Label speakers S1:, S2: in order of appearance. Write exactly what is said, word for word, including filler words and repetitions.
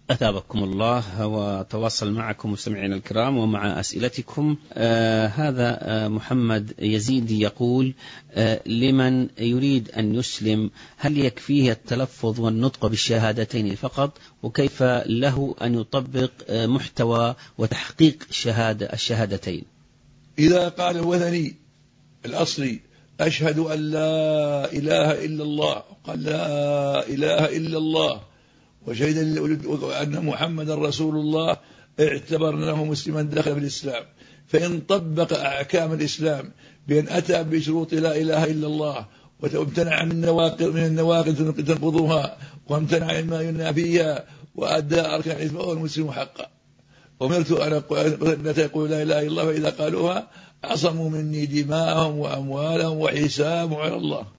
S1: أثابكم الله وتواصل معكم مستمعينا الكرام ومع أسئلتكم. آه هذا آه محمد يزيدي يقول آه لمن يريد أن يسلم هل يكفيه التلفظ والنطق بالشهادتين فقط، وكيف له أن يطبق آه محتوى وتحقيق شهادة الشهادتين؟
S2: إذا قال الوثني الأصلي أشهد أن لا إله إلا الله، قال لا إله إلا الله وشهد أن محمد رسول الله، اعتبرناه مسلما دخل في الإسلام. فإن طبق أحكام الإسلام بأن أتى بشروط لا إله إلا الله وامتنع من النواقض من النواقض تنقضها وامتنع مما ينافيها وأدى أركان الإسلام فهو المسلم حقا. أمرت أن يقول لا إله إلا الله، فإذا قالوها عصموا مني دماءهم وأموالهم وحسابهم على الله.